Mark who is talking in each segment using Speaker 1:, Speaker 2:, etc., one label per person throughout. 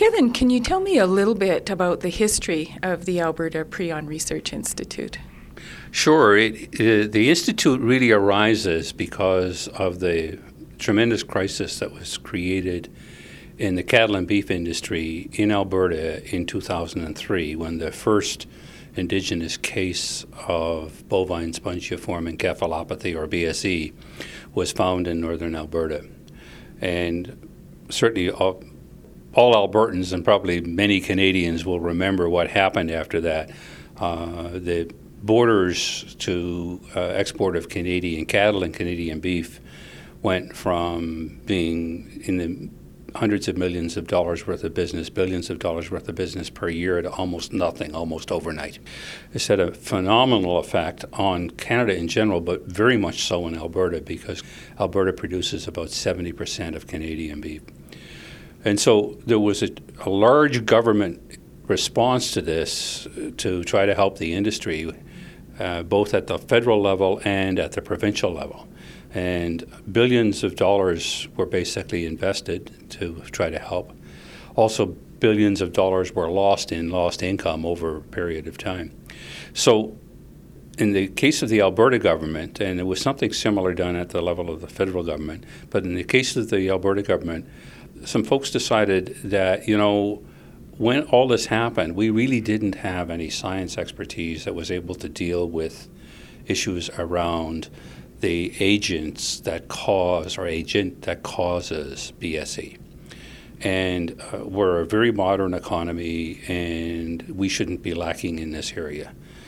Speaker 1: Kevin, can you tell me a little bit about the history of the Alberta Prion Research Institute?
Speaker 2: Sure. The Institute really arises because of the tremendous crisis that was created in the cattle and beef industry in Alberta in 2003, when the first Indigenous case of bovine spongiform encephalopathy, or BSE, was found in northern Alberta. And certainly all Albertans and probably many Canadians will remember what happened after that. The borders to export of Canadian cattle and Canadian beef went from being in the hundreds of millions of dollars worth of business, billions of dollars worth of business per year, to almost nothing, almost overnight. It's had a phenomenal effect on Canada in general, but very much so in Alberta, because Alberta produces about 70% of Canadian beef. And so there was a large government response to this to try to help the industry, both at the federal level and at the provincial level. And billions of dollars were basically invested to try to help. Also, billions of dollars were lost income over a period of time. So in the case of the Alberta government, and it was something similar done at the level of the federal government, but in the case of the Alberta government, some folks decided that, when all this happened, we really didn't have any science expertise that was able to deal with issues around the agents that cause, or agent that causes BSE. And we're a very modern economy, and we shouldn't be lacking in this area.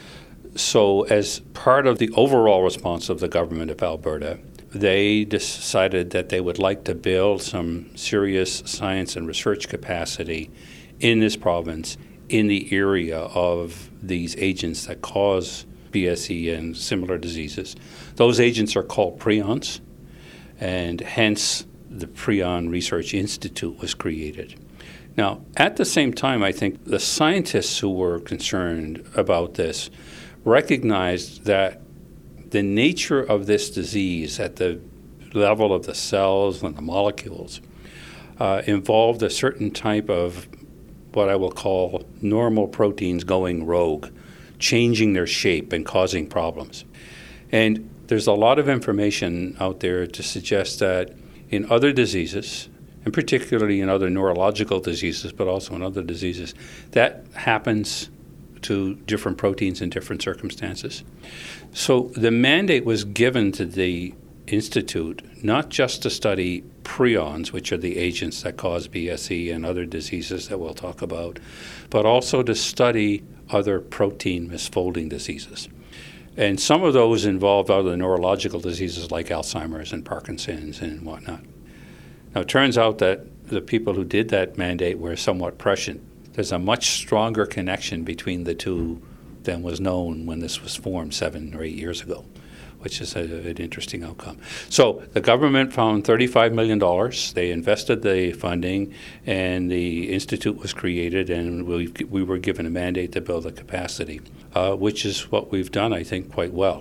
Speaker 2: So as part of the overall response of the government of Alberta, they decided that they would like to build some serious science and research capacity in this province in the area of these agents that cause BSE and similar diseases. Those agents are called prions, and hence the Prion Research Institute was created. Now, at the same time, I think the scientists who were concerned about this recognized that the nature of this disease at the level of the cells and the molecules involved a certain type of what I will call normal proteins going rogue, changing their shape and causing problems. And there's a lot of information out there to suggest that in other diseases, and particularly in other neurological diseases, but also in other diseases, that happens to different proteins in different circumstances. So the mandate was given to the Institute not just to study prions, which are the agents that cause BSE and other diseases that we'll talk about, but also to study other protein misfolding diseases. And some of those involve other neurological diseases like Alzheimer's and Parkinson's and whatnot. Now, it turns out that the people who did that mandate were somewhat prescient. There's a much stronger connection between the two than was known when this was formed 7 or 8 years ago, which is an interesting outcome. So the government found $35 million. They invested the funding, and the institute was created, and we were given a mandate to build a capacity, which is what we've done, I think, quite well.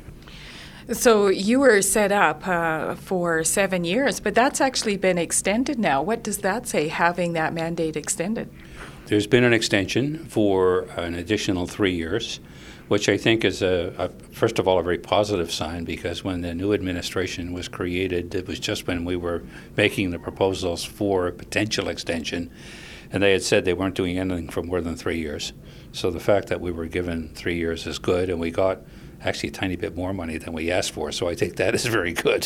Speaker 1: So you were set up for 7 years, but that's actually been extended now. What does that say, having that mandate extended?
Speaker 2: There's been an extension for an additional 3 years, which I think is, first of all, a very positive sign, because when the new administration was created, it was just when we were making the proposals for a potential extension, and they had said they weren't doing anything for more than 3 years. So the fact that we were given 3 years is good, and we got actually a tiny bit more money than we asked for, so I think that is very good.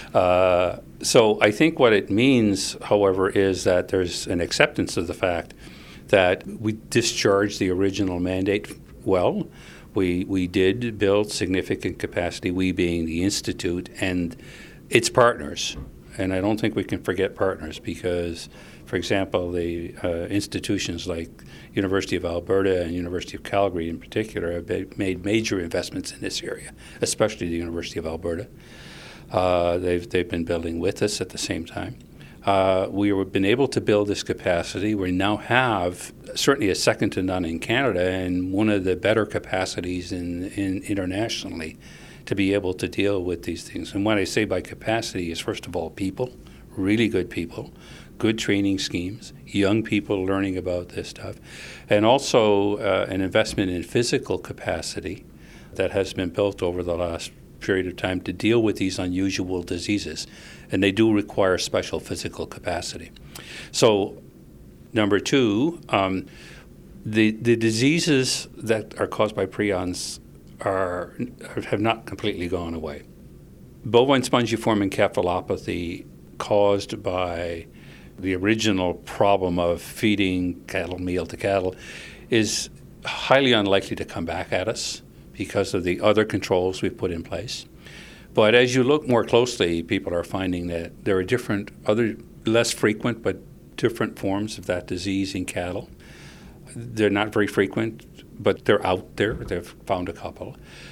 Speaker 2: So I think what it means, however, is that there's an acceptance of the fact that we discharged the original mandate well. We did build significant capacity, we being the Institute and its partners. And I don't think we can forget partners because, for example, the institutions like University of Alberta and University of Calgary in particular have made major investments in this area, especially the University of Alberta. They've been building with us at the same time. We've been able to build this capacity. We now have certainly a second to none in Canada and one of the better capacities in internationally to be able to deal with these things. And what I say by capacity is, first of all, people, really good people, good training schemes, young people learning about this stuff, and also an investment in physical capacity that has been built over the last period of time to deal with these unusual diseases. And they do require special physical capacity. So, number two, the diseases that are caused by prions have not completely gone away. Bovine spongiform encephalopathy, caused by the original problem of feeding cattle meal to cattle, is highly unlikely to come back at us because of the other controls we've put in place. But as you look more closely, people are finding that there are different, other less frequent but different forms of that disease in cattle. They're not very frequent, but they're out there. They've found a couple.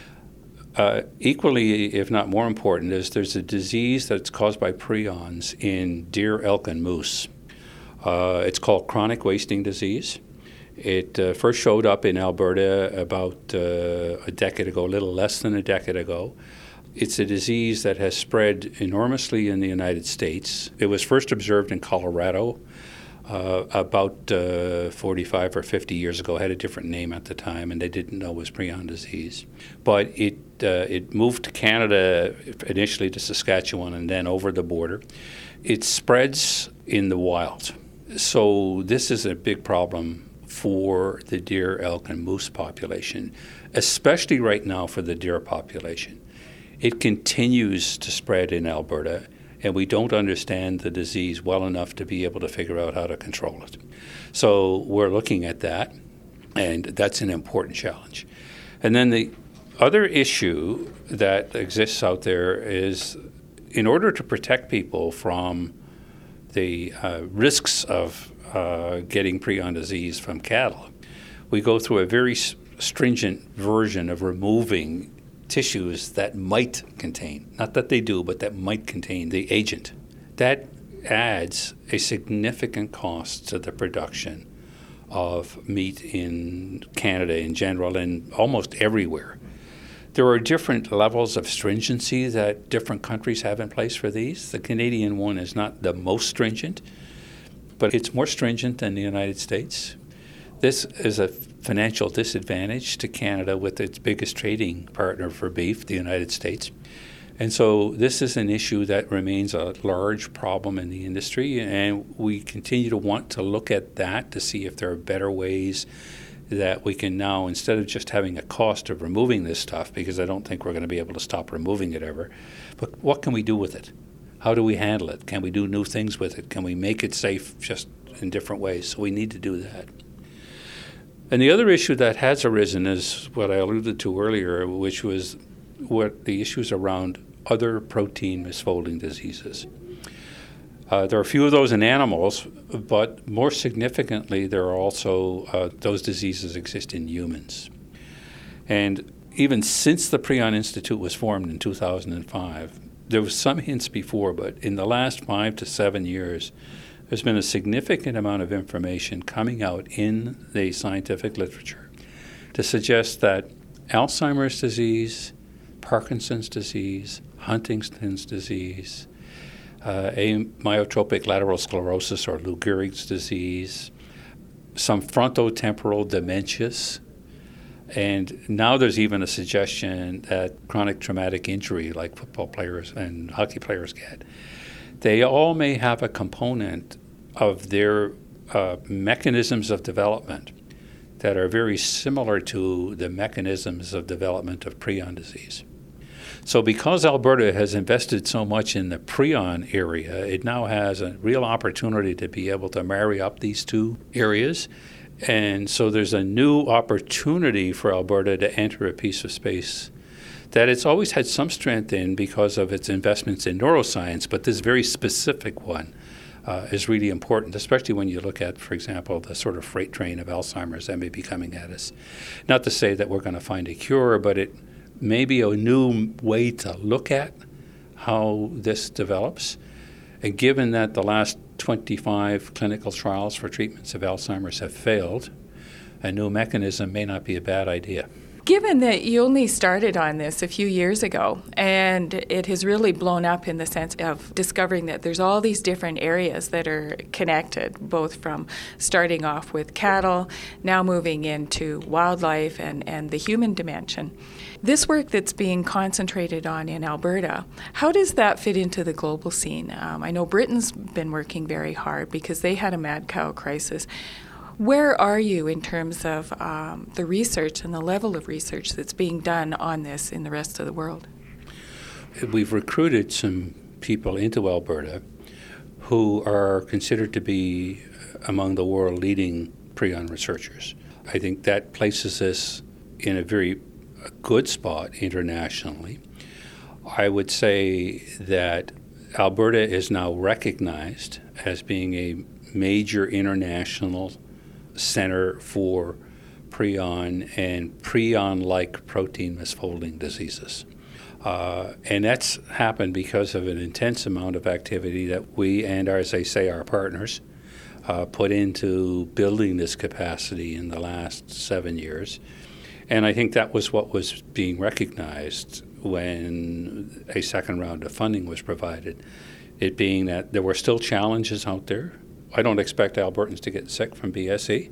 Speaker 2: Equally, if not more important, is there's a disease that's caused by prions in deer, elk, and moose. It's called chronic wasting disease. It first showed up in Alberta about a decade ago, a little less than a decade ago. It's a disease that has spread enormously in the United States. It was first observed in Colorado about 45 or 50 years ago. It had a different name at the time, and they didn't know it was prion disease. But it moved to Canada, initially to Saskatchewan, and then over the border. It spreads in the wild. So this is a big problem for the deer, elk, and moose population, especially right now for the deer population. It continues to spread in Alberta, and we don't understand the disease well enough to be able to figure out how to control it. So we're looking at that, and that's an important challenge. And then the other issue that exists out there is, in order to protect people from the risks of getting prion disease from cattle, we go through a very stringent version of removing tissues that might contain, not that they do, but that might contain the agent. That adds a significant cost to the production of meat in Canada in general and almost everywhere. There are different levels of stringency that different countries have in place for these. The Canadian one is not the most stringent, but it's more stringent than the United States. This is a financial disadvantage to Canada with its biggest trading partner for beef, the United States. And so this is an issue that remains a large problem in the industry, and we continue to want to look at that to see if there are better ways that we can now, instead of just having a cost of removing this stuff, because I don't think we're going to be able to stop removing it ever, but what can we do with it? How do we handle it? Can we do new things with it? Can we make it safe just in different ways? So we need to do that. And the other issue that has arisen is what I alluded to earlier, which was what the issues around other protein misfolding diseases. There are a few of those in animals, but more significantly, there are also those diseases exist in humans. And even since the Prion Institute was formed in 2005, there was some hints before, but in the last 5 to 7 years, there's been a significant amount of information coming out in the scientific literature to suggest that Alzheimer's disease, Parkinson's disease, Huntington's disease, amyotrophic lateral sclerosis or Lou Gehrig's disease, some frontotemporal dementias, and now there's even a suggestion that chronic traumatic injury, like football players and hockey players get, they all may have a component of their mechanisms of development that are very similar to the mechanisms of development of prion disease. So because Alberta has invested so much in the prion area, it now has a real opportunity to be able to marry up these two areas. And so there's a new opportunity for Alberta to enter a piece of space that it's always had some strength in because of its investments in neuroscience, but this very specific one is really important, especially when you look at, for example, the sort of freight train of Alzheimer's that may be coming at us. Not to say that we're going to find a cure, but it may be a new way to look at how this develops. And given that the last 25 clinical trials for treatments of Alzheimer's have failed, a new mechanism may not be a bad idea.
Speaker 1: Given that you only started on this a few years ago, and it has really blown up in the sense of discovering that there's all these different areas that are connected, both from starting off with cattle, now moving into wildlife and the human dimension. This work that's being concentrated on in Alberta, how does that fit into the global scene? I know Britain's been working very hard because they had a mad cow crisis. Where are you in terms of the research and the level of research that's being done on this in the rest of the world?
Speaker 2: We've recruited some people into Alberta who are considered to be among the world leading prion researchers. I think that places us in a very good spot internationally. I would say that Alberta is now recognized as being a major international center for prion and prion-like protein misfolding diseases. And that's happened because of an intense amount of activity that we and, as I say, our partners put into building this capacity in the last 7 years. And I think that was what was being recognized when a second round of funding was provided, it being that there were still challenges out there. I don't expect Albertans to get sick from BSE.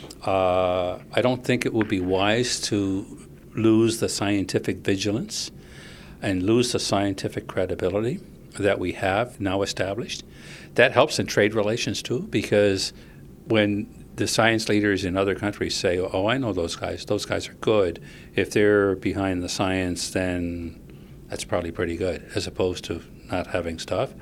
Speaker 2: I don't think it would be wise to lose the scientific vigilance and lose the scientific credibility that we have now established. That helps in trade relations too, because when the science leaders in other countries say, oh, I know those guys are good, if they're behind the science, then that's probably pretty good, as opposed to not having stuff.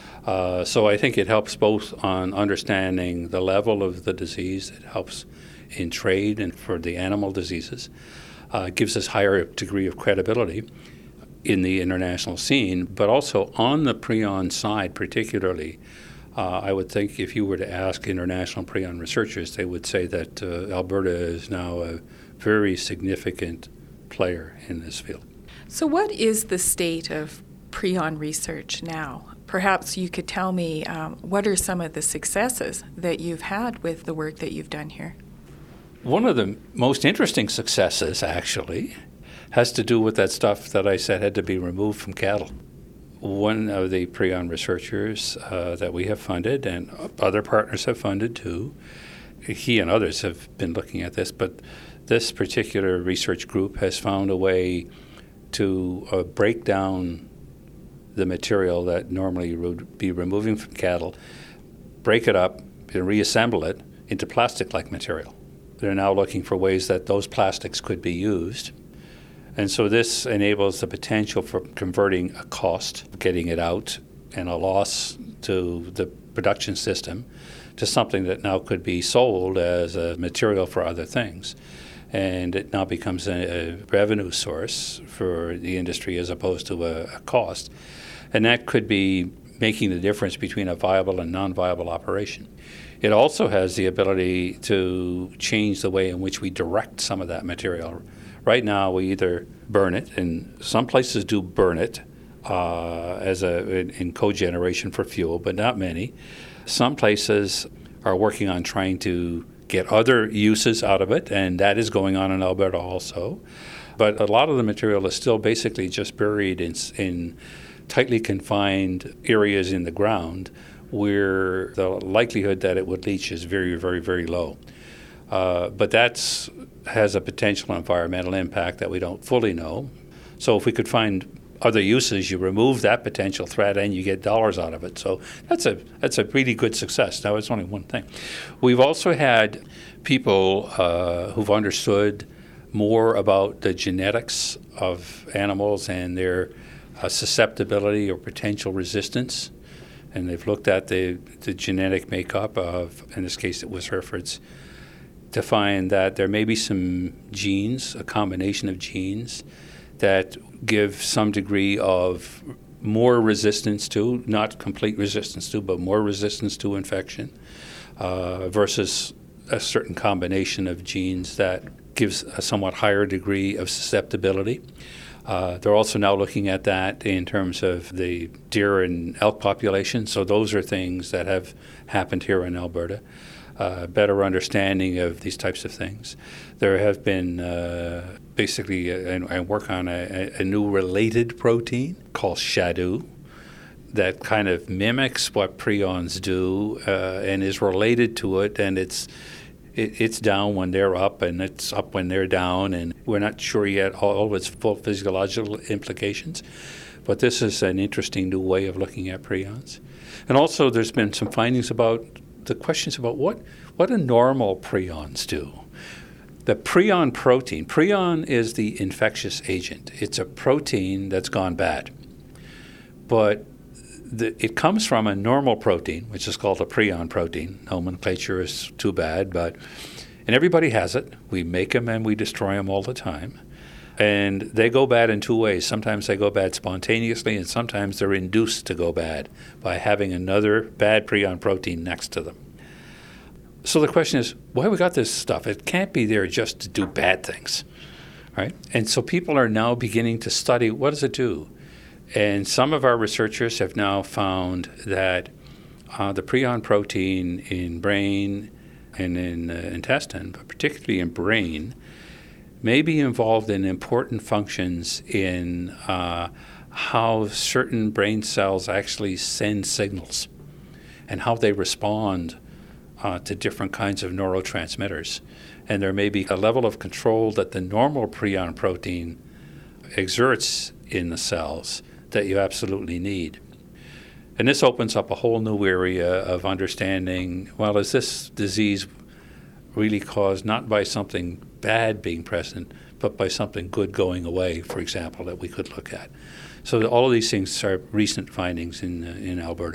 Speaker 2: So I think it helps both on understanding the level of the disease. It helps in trade and for the animal diseases. It gives us higher degree of credibility in the international scene, but also on the prion side particularly. I would think if you were to ask international prion researchers, they would say that Alberta is now a very significant player in this field.
Speaker 1: So what is the state of prion research now? Perhaps you could tell me what are some of the successes that you've had with the work that you've done here?
Speaker 2: One of the most interesting successes, actually, has to do with that stuff that I said had to be removed from cattle. One of the prion researchers that we have funded, and other partners have funded too, he and others have been looking at this, but this particular research group has found a way to break down the material that normally would be removing from cattle, break it up and reassemble it into plastic-like material. They're now looking for ways that those plastics could be used. And so this enables the potential for converting a cost, getting it out, and a loss to the production system to something that now could be sold as a material for other things. And it now becomes a revenue source for the industry as opposed to a cost. And that could be making the difference between a viable and non-viable operation. It also has the ability to change the way in which we direct some of that material. Right now, we either burn it, and some places do burn it in cogeneration for fuel, but not many. Some places are working on trying to get other uses out of it, and that is going on in Alberta also. But a lot of the material is still basically just buried in tightly confined areas in the ground where the likelihood that it would leach is very, very, very low. But that has a potential environmental impact that we don't fully know. So if we could find other uses, you remove that potential threat and you get dollars out of it. So that's a really good success. Now, it's only one thing. We've also had people who've understood more about the genetics of animals and their susceptibility or potential resistance. And they've looked at the genetic makeup of, in this case, it was Herefords, to find that there may be some genes, a combination of genes, that give some degree of more resistance to, not complete resistance to, but more resistance to infection versus a certain combination of genes that gives a somewhat higher degree of susceptibility. They're also now looking at that in terms of the deer and elk population. So those are things that have happened here in Alberta. better understanding of these types of things. There have been I work on a new related protein called SHADU that kind of mimics what prions do and is related to it, and it's down when they're up and it's up when they're down, and we're not sure yet all of its full physiological implications. But this is an interesting new way of looking at prions. And also there's been some findings about the questions about what do normal prions do. The prion protein, prion is the infectious agent. It's a protein that's gone bad. But it comes from a normal protein, which is called a prion protein. Nomenclature is too bad, and everybody has it. We make them and we destroy them all the time. And they go bad in two ways. Sometimes they go bad spontaneously, and sometimes they're induced to go bad by having another bad prion protein next to them. So the question is, why we got this stuff? It can't be there just to do bad things, right? And so people are now beginning to study, what does it do? And some of our researchers have now found that the prion protein in brain and in intestine, but particularly in brain, may be involved in important functions in how certain brain cells actually send signals and how they respond to different kinds of neurotransmitters. And there may be a level of control that the normal prion protein exerts in the cells that you absolutely need. And this opens up a whole new area of understanding, well, is this disease really caused not by something bad being present, but by something good going away, for example, that we could look at. So all of these things are recent findings in Alberta.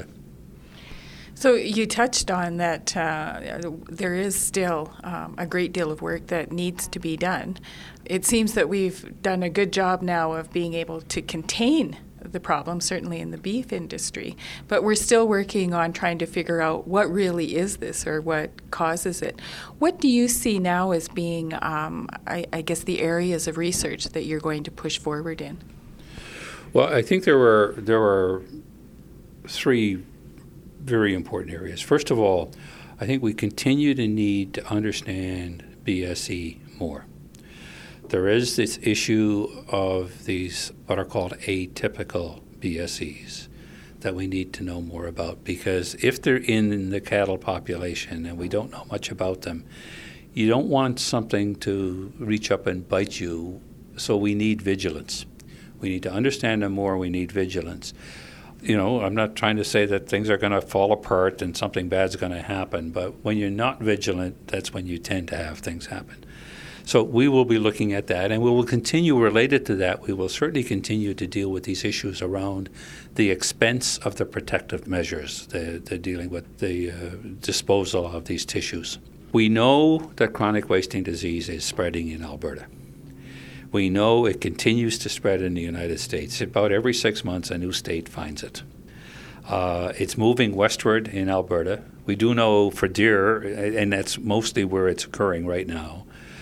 Speaker 1: So you touched on that there is still a great deal of work that needs to be done. It seems that we've done a good job now of being able to contain the problem, certainly in the beef industry, but we're still working on trying to figure out what really is this or what causes it. What do you see now as being, I guess, the areas of research that you're going to push forward in?
Speaker 2: Well, I think there were three very important areas. First of all, I think we continue to need to understand BSE more. There is this issue of these what are called atypical BSEs that we need to know more about, because if they're in the cattle population and we don't know much about them, you don't want something to reach up and bite you, so we need vigilance. We need to understand them more, we need vigilance. I'm not trying to say that things are going to fall apart and something bad's going to happen, but when you're not vigilant, that's when you tend to have things happen. So we will be looking at that, and we will continue related to that. We will certainly continue to deal with these issues around the expense of the protective measures, the dealing with the disposal of these tissues. We know that chronic wasting disease is spreading in Alberta. We know it continues to spread in the United States. About every 6 months, a new state finds it. It's moving westward in Alberta. We do know for deer, and that's mostly where it's occurring right now.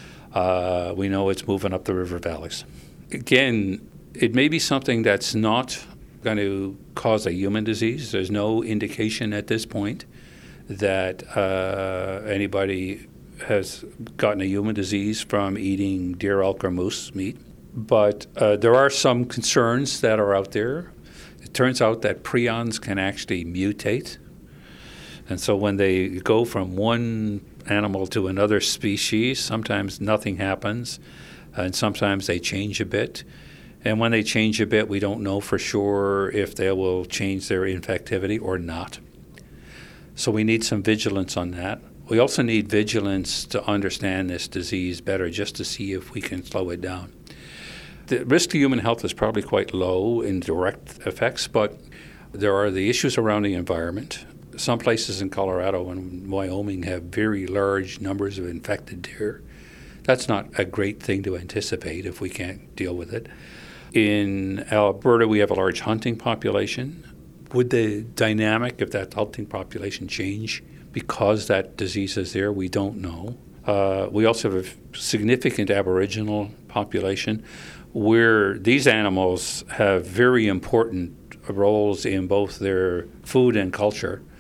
Speaker 2: We know it's moving up the river valleys. Again, it may be something that's not going to cause a human disease. There's no indication at this point that anybody has gotten a human disease from eating deer, elk, or moose meat. But there are some concerns that are out there. It turns out that prions can actually mutate. And so when they go from one animal to another species, sometimes nothing happens, and sometimes they change a bit. And when they change a bit, we don't know for sure if they will change their infectivity or not. So we need some vigilance on that. We also need vigilance to understand this disease better, just to see if we can slow it down. The risk to human health is probably quite low in direct effects, but there are the issues around the environment. Some places in Colorado and Wyoming have very large numbers of infected deer. That's not a great thing to anticipate if we can't deal with it. In Alberta, we have a large hunting population. Would the dynamic of that hunting population change because that disease is there? We don't know. We also have a significant Aboriginal population where these animals have very important roles in both their food and culture,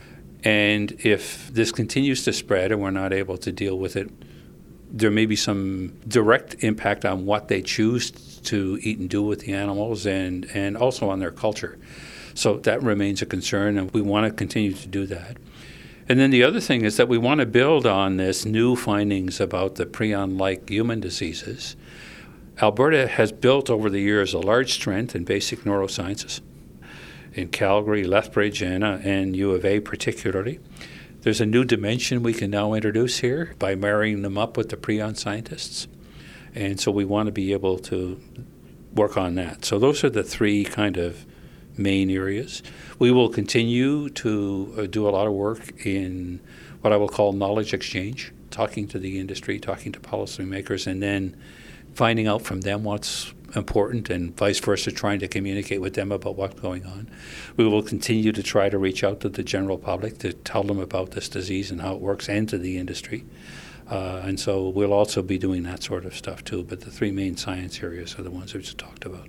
Speaker 2: And if this continues to spread and we're not able to deal with it, there may be some direct impact on what they choose to eat and do with the animals and also on their culture. So that remains a concern, and we want to continue to do that. And then the other thing is that we want to build on this new findings about the prion-like human diseases. Alberta has built over the years a large strength in basic neurosciences. In Calgary, Lethbridge, and U of A particularly. There's a new dimension we can now introduce here by marrying them up with the prion scientists. And so we want to be able to work on that. So those are the three kind of main areas. We will continue to do a lot of work in what I will call knowledge exchange, talking to the industry, talking to policymakers, and then finding out from them what's important and vice versa, trying to communicate with them about what's going on. We will continue to try to reach out to the general public to tell them about this disease and how it works, and to the industry. And so we'll also be doing that sort of stuff too. But the three main science areas are the ones we just talked about.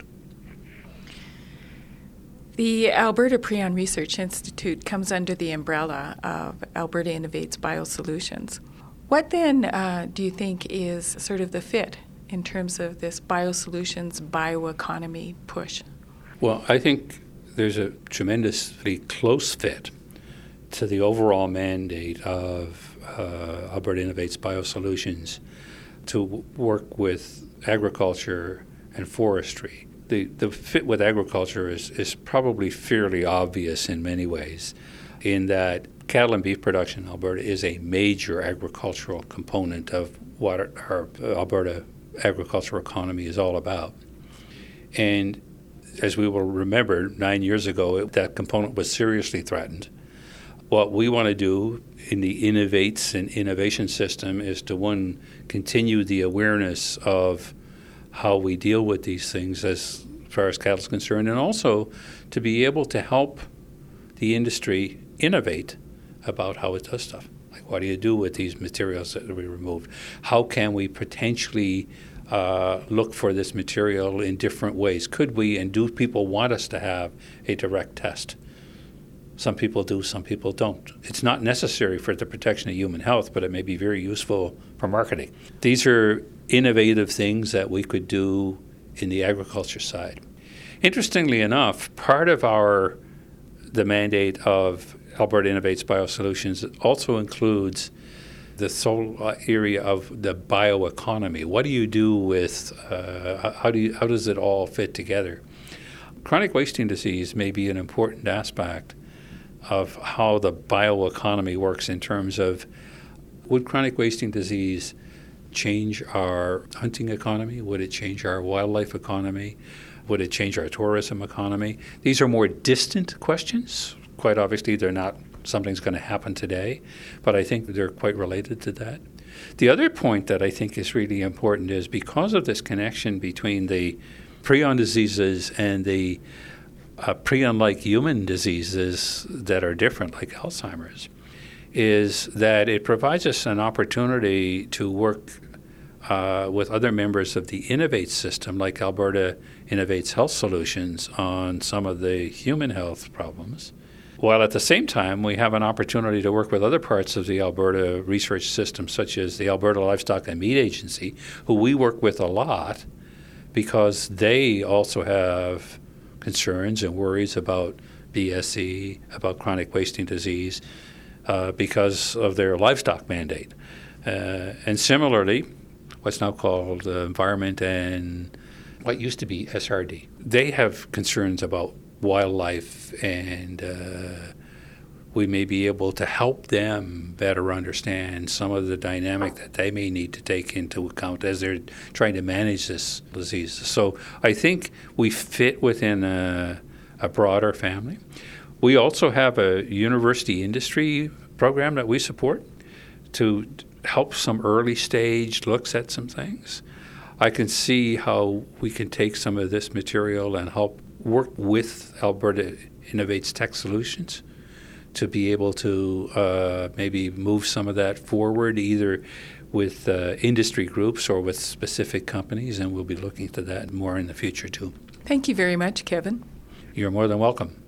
Speaker 1: The Alberta Prion Research Institute comes under the umbrella of Alberta Innovates Biosolutions. What then do you think is sort of the fit in terms of this biosolutions, bioeconomy push?
Speaker 2: Well, I think there's a tremendously close fit to the overall mandate of Alberta Innovates Biosolutions to work with agriculture and forestry. The fit with agriculture is probably fairly obvious in many ways, in that cattle and beef production in Alberta is a major agricultural component of what our Alberta agricultural economy is all about. And as we will remember, 9 years ago, that component was seriously threatened. What we want to do in the Innovates and innovation system is to, one, continue the awareness of how we deal with these things as far as cattle is concerned, and also to be able to help the industry innovate about how it does stuff. Like, what do you do with these materials that we removed? How can we potentially look for this material in different ways? Could we, and do people want us to have a direct test? Some people do, some people don't. It's not necessary for the protection of human health, but it may be very useful for marketing. These are innovative things that we could do in the agriculture side. Interestingly enough, part of the mandate of Alberta Innovates Biosolutions also includes the whole area of the bioeconomy. What do you do with, how does it all fit together? Chronic wasting disease may be an important aspect of how the bioeconomy works in terms of, would chronic wasting disease change our hunting economy? Would it change our wildlife economy? Would it change our tourism economy? These are more distant questions. Quite obviously, they're not something's going to happen today, but I think they're quite related to that. The other point that I think is really important is, because of this connection between the prion diseases and the prion-like human diseases that are different, like Alzheimer's, is that it provides us an opportunity to work with other members of the Innovate system, like Alberta Innovates Health Solutions, on some of the human health problems, while at the same time we have an opportunity to work with other parts of the Alberta research system, such as the Alberta Livestock and Meat Agency, who we work with a lot because they also have concerns and worries about BSE, about chronic wasting disease, because of their livestock mandate. And similarly, what's now called Environment and what used to be SRD, they have concerns about wildlife, and we may be able to help them better understand some of the dynamic that they may need to take into account as they're trying to manage this disease. So I think we fit within a broader family. We also have a university industry program that we support to help some early stage looks at some things. I can see how we can take some of this material and help work with Alberta Innovates Tech Solutions to be able to maybe move some of that forward, either with industry groups or with specific companies, and we'll be looking to that more in the future too.
Speaker 1: Thank you very much, Kevin.
Speaker 2: You're more than welcome.